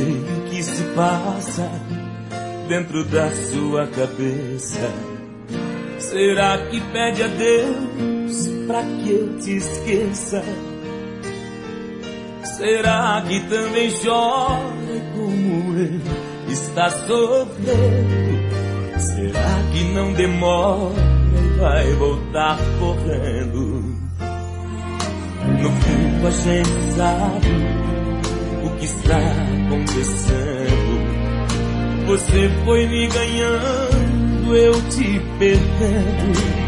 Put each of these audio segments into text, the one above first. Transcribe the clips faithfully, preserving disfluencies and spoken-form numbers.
sei o que se passa dentro da sua cabeça. Será que pede a Deus pra que eu te esqueça? Será que também chora como ele está sofrendo? Será que não demora e vai voltar correndo? No fundo a gente sabe o que está acontecendo. Você foi me ganhando, eu te perdendo.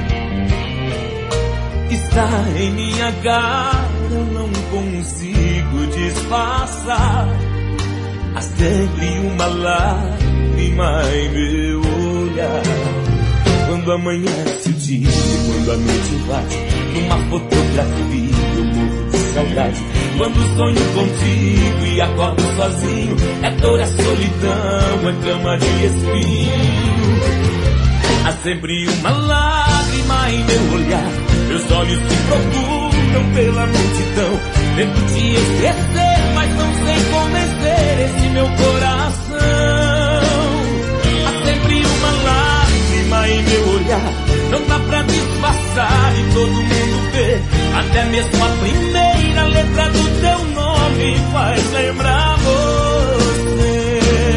Está em minha cara, eu não consigo disfarçar. Há sempre uma lágrima em meu olhar. Quando amanhece o dia, quando a noite bate, numa fotografia eu morro de saudade. Quando sonho contigo e acordo sozinho, é dor, é solidão, é cama de espinho. Há sempre uma lágrima em meu olhar. Meus olhos se procuram pela multidão. Tento te esquecer, mas não sei convencer esse meu coração. Há sempre uma lágrima em meu olhar. Não dá pra disfarçar e todo mundo vê. Até mesmo a primeira letra do teu nome faz lembrar você.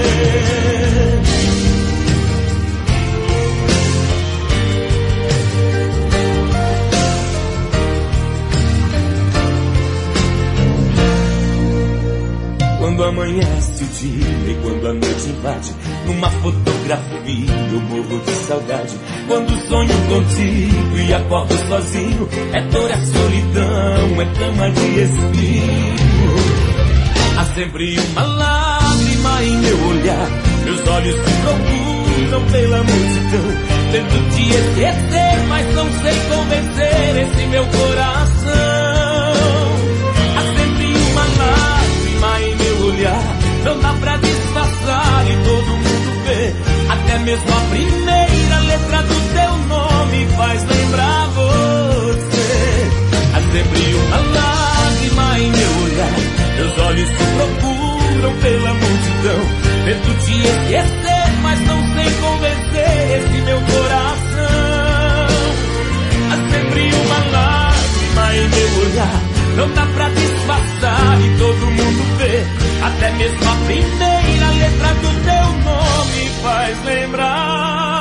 Quando amanhece o dia e quando a noite invade, numa fotografia eu morro de saudade. Quando sonho contigo e acordo sozinho, é dor, é solidão, é cama de espinho. Há sempre uma lágrima em meu olhar. Meus olhos se procuram pela multidão. Tento te esquecer, mas não sei convencer esse meu coração. Há sempre uma lágrima em meu olhar. Não dá pra disfarçar e todo mundo vê. Até mesmo a primeira letra do teu nome faz lembrar você. Há sempre uma lágrima em meu olhar. Meus olhos se procuram pela multidão. Tento te esquecer, mas não sei convencer esse meu coração. Há sempre uma lágrima em meu olhar. Não dá pra disfarçar e todo mundo vê. Até mesmo a primeira letra do teu nome faz lembrar